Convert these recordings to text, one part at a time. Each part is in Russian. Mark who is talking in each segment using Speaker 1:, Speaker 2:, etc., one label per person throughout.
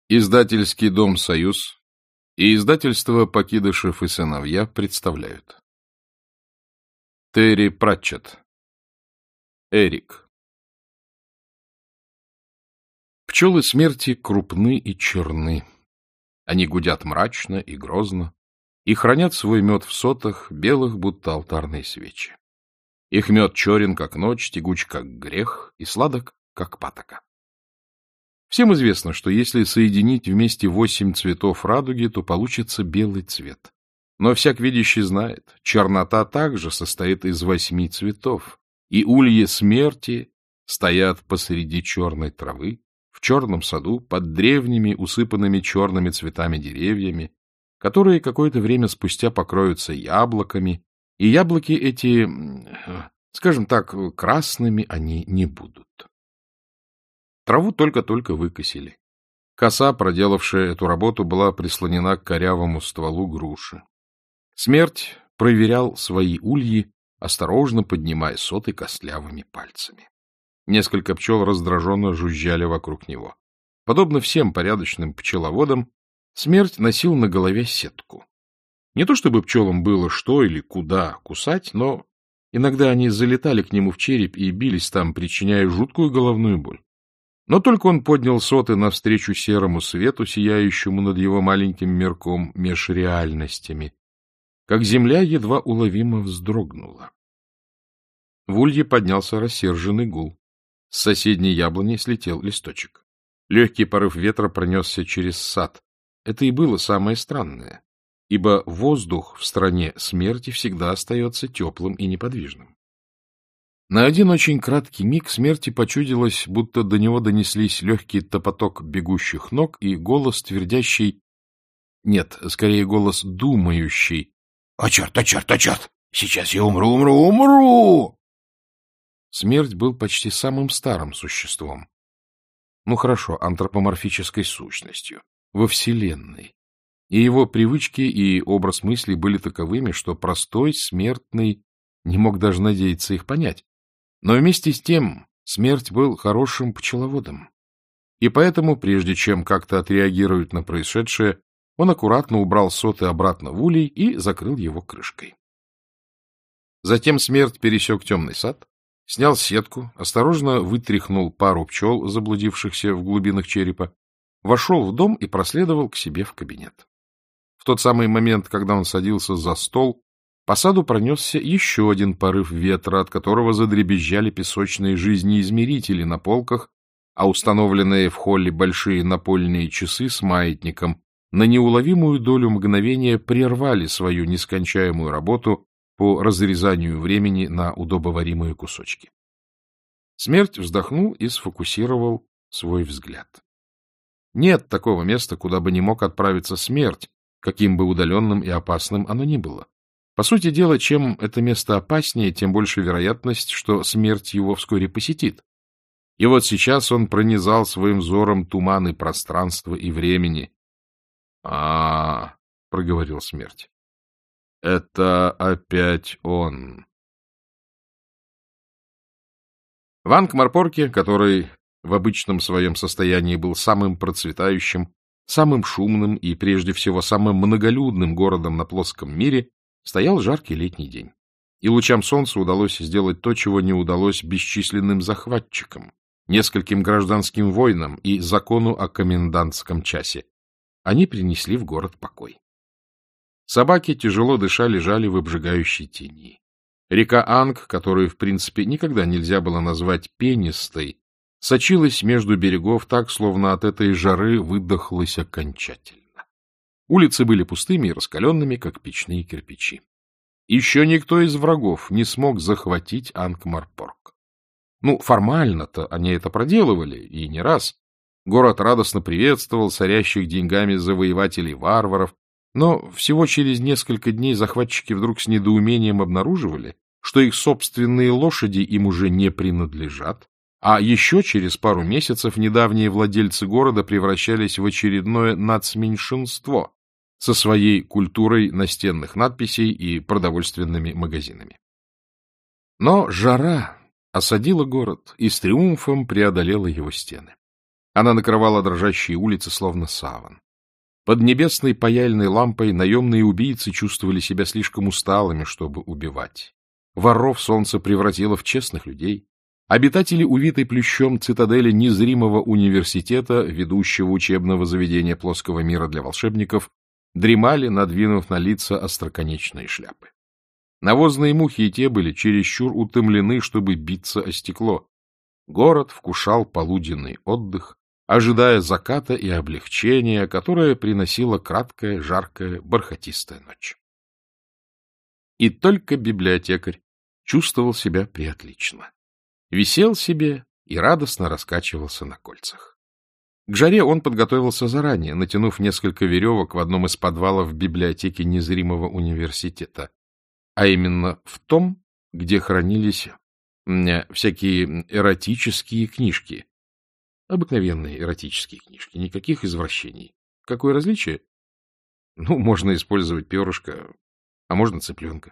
Speaker 1: Издательский дом «Союз» и издательство «Покидышев и сыновья» представляют. Терри Пратчетт. Эрик. Пчелы смерти крупны и черны. Они гудят мрачно и грозно и хранят свой мед в сотах, белых, будто алтарные свечи. Их мед черен, как ночь, тягуч, как грех, и сладок, как патока. Всем известно, что если соединить вместе 8 цветов радуги, то получится белый цвет. Но всяк видящий знает, чернота также состоит из 8 цветов, и ульи смерти стоят посреди черной травы, в черном саду, под древними, усыпанными черными цветами деревьями, которые какое-то время спустя покроются яблоками, и яблоки эти, скажем так, красными они не будут. Траву только-только выкосили. Коса, проделавшая эту работу, была прислонена к корявому стволу груши. Смерть проверял свои ульи, осторожно поднимая соты костлявыми пальцами. Несколько пчел раздраженно жужжали вокруг него. Подобно всем порядочным пчеловодам, Смерть носил на голове сетку. Не то чтобы пчелам было что или куда кусать, но иногда они залетали к нему в череп и бились там, причиняя жуткую головную боль. Но только он поднял соты навстречу серому свету, сияющему над его маленьким мирком меж реальностями, как земля едва уловимо вздрогнула. В улье поднялся рассерженный гул. С соседней яблони слетел листочек. Легкий порыв ветра пронесся через сад. Это и было самое странное, ибо воздух в стране смерти всегда остается теплым и неподвижным. На один очень краткий миг смерти почудилось, будто до него донеслись легкий топоток бегущих ног и голос твердящий, нет, скорее голос думающий: «О, черт, о, черт, о, черт! Сейчас я умру! Смерть был почти самым старым существом. Ну хорошо, антропоморфической сущностью, во Вселенной. И его привычки и образ мыслей были таковыми, что простой смертный не мог даже надеяться их понять. Но вместе с тем смерть был хорошим пчеловодом. И поэтому, прежде чем как-то отреагировать на происшедшее, он аккуратно убрал соты обратно в улей и закрыл его крышкой. Затем смерть пересек темный сад, снял сетку, осторожно вытряхнул пару пчел, заблудившихся в глубинах черепа, вошел в дом и проследовал к себе в кабинет. В тот самый момент, когда он садился за стол, по саду пронесся еще один порыв ветра, от которого задребезжали песочные жизнеизмерители на полках, а установленные в холле большие напольные часы с маятником на неуловимую долю мгновения прервали свою нескончаемую работу по разрезанию времени на удобоваримые кусочки. Смерть вздохнул и сфокусировал свой взгляд. Нет такого места, куда бы не мог отправиться смерть, каким бы удаленным и опасным оно ни было. По сути дела, чем это место опаснее, тем больше вероятность, что смерть его вскоре посетит. И вот сейчас он пронизал своим взором туманы пространства и времени. — проговорил смерть. — Это опять он. В Анкмарпорке, который в обычном своем состоянии был самым процветающим, самым шумным и, прежде всего, самым многолюдным городом на плоском мире, стоял жаркий летний день. И лучам солнца удалось сделать то, чего не удалось бесчисленным захватчикам, нескольким гражданским войнам и закону о комендантском часе. Они принесли в город покой. Собаки, тяжело дыша, лежали в обжигающей тени. Река Анг, которую, в принципе, никогда нельзя было назвать пенистой, сочилась между берегов так, словно от этой жары выдохлась окончательно. Улицы были пустыми и раскаленными, как печные кирпичи. Еще никто из врагов не смог захватить Анкмарпорк. Ну, формально-то они это проделывали, и не раз. Город радостно приветствовал сорящих деньгами завоевателей-варваров, но всего через несколько дней захватчики вдруг с недоумением обнаруживали, что их собственные лошади им уже не принадлежат, а еще через пару месяцев недавние владельцы города превращались в очередное нацменьшинство со своей культурой настенных надписей и продовольственными магазинами. Но жара осадила город и с триумфом преодолела его стены. Она накрывала дрожащие улицы, словно саван. Под небесной паяльной лампой наемные убийцы чувствовали себя слишком усталыми, чтобы убивать. Воров солнце превратило в честных людей. Обитатели увитой плющом цитадели незримого университета, ведущего учебного заведения плоского мира для волшебников, дремали, надвинув на лица остроконечные шляпы. Навозные мухи и те были чересчур утомлены, чтобы биться о стекло. Город вкушал полуденный отдых, ожидая заката и облегчения, которое приносила краткая, жаркая, бархатистая ночь. И только библиотекарь чувствовал себя приотлично. Висел себе и радостно раскачивался на кольцах. К жаре он подготовился заранее, натянув несколько веревок в одном из подвалов библиотеки незримого университета, а именно в том, где хранились всякие эротические книжки. Обыкновенные эротические книжки, никаких извращений. Какое различие? Можно использовать перышко, а можно цыпленка.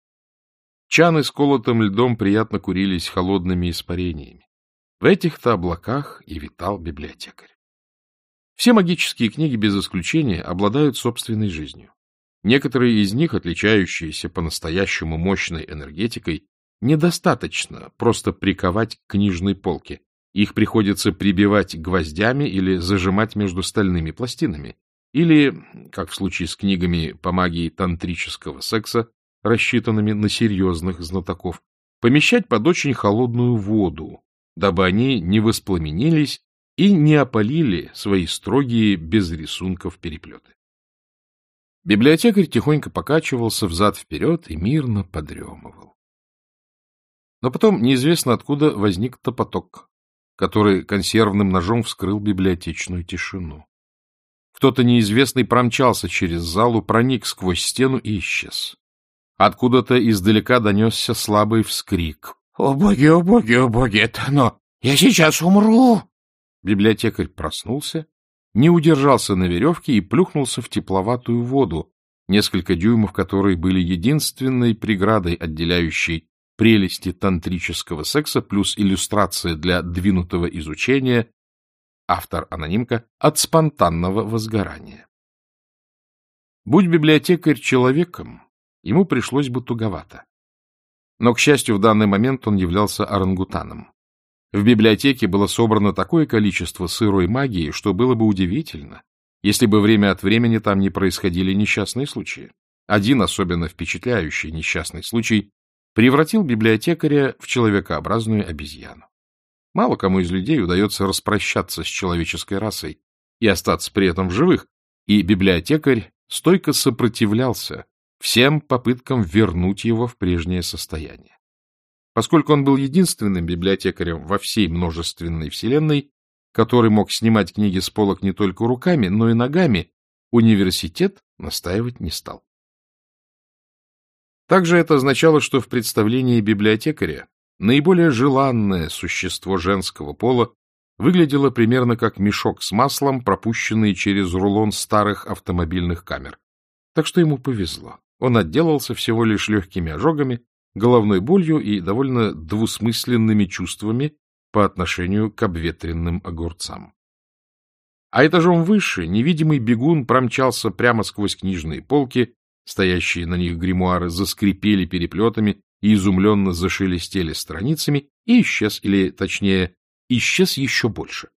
Speaker 1: Чаны с колотым льдом приятно курились холодными испарениями. В этих-то облаках и витал библиотекарь. Все магические книги, без исключения, обладают собственной жизнью. Некоторые из них, отличающиеся по-настоящему мощной энергетикой, недостаточно просто приковать к книжной полке. Их приходится прибивать гвоздями или зажимать между стальными пластинами. Или, как в случае с книгами по магии тантрического секса, рассчитанными на серьезных знатоков, помещать под очень холодную воду, дабы они не воспламенились и не опалили свои строгие, без рисунков переплеты. Библиотекарь тихонько покачивался взад-вперед и мирно подремывал. Но потом неизвестно откуда возник топоток, который консервным ножом вскрыл библиотечную тишину. Кто-то неизвестный промчался через залу, проник сквозь стену и исчез. Откуда-то издалека донесся слабый вскрик. О боги, это оно! Я сейчас умру!» Библиотекарь проснулся, не удержался на веревке и плюхнулся в тепловатую воду, несколько дюймов которой были единственной преградой, отделяющей прелести тантрического секса плюс иллюстрация для двинутого изучения, автор-анонимка, от спонтанного возгорания. Будь библиотекарь человеком, ему пришлось бы туговато. Но, к счастью, в данный момент он являлся орангутаном. В библиотеке было собрано такое количество сырой магии, что было бы удивительно, если бы время от времени там не происходили несчастные случаи. Один особенно впечатляющий несчастный случай превратил библиотекаря в человекообразную обезьяну. Мало кому из людей удается распрощаться с человеческой расой и остаться при этом в живых, и библиотекарь стойко сопротивлялся всем попыткам вернуть его в прежнее состояние. Поскольку он был единственным библиотекарем во всей множественной вселенной, который мог снимать книги с полок не только руками, но и ногами, университет настаивать не стал. Также это означало, что в представлении библиотекаря наиболее желанное существо женского пола выглядело примерно как мешок с маслом, пропущенный через рулон старых автомобильных камер. Так что ему повезло. Он отделался всего лишь легкими ожогами, головной болью и довольно двусмысленными чувствами по отношению к обветренным огурцам. А этажом выше невидимый бегун промчался прямо сквозь книжные полки, стоящие на них гримуары заскрипели переплетами и изумленно зашелестели страницами, и исчез, или, точнее, исчез еще больше.